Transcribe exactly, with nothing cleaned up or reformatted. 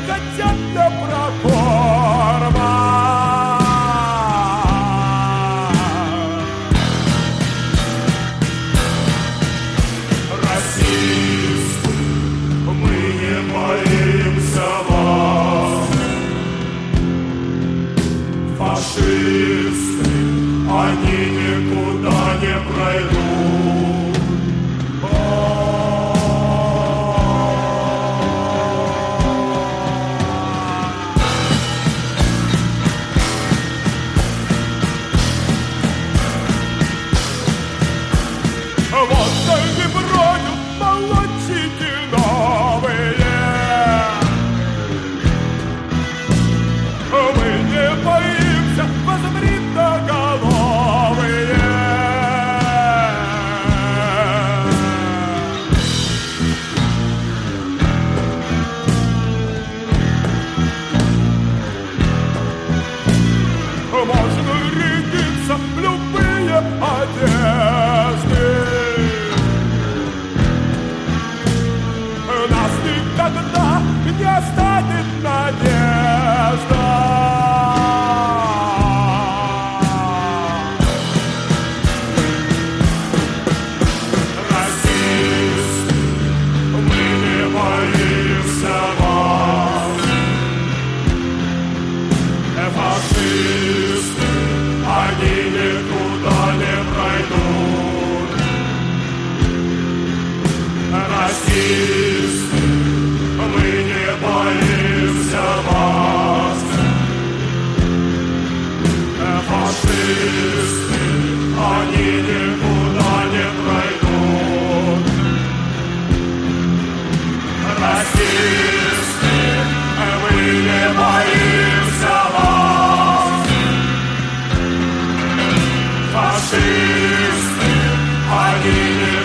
котят для прокорма. Расисты, мы не боимся вас. Фашисты, они никуда не пройдут. Вот они бродят, молодчики новые. Мы не боимся, возбритоголовые. Можно рядиться в любые одежды. Нас никогда не оставит надежда. Расисты, мы не боимся вас. Фашисты, они никуда не пройдут. Расисты, мы не боимся вас. Фашисты, они никуда не пройдут. Расисты, мы не боимся вас. Фашисты, они не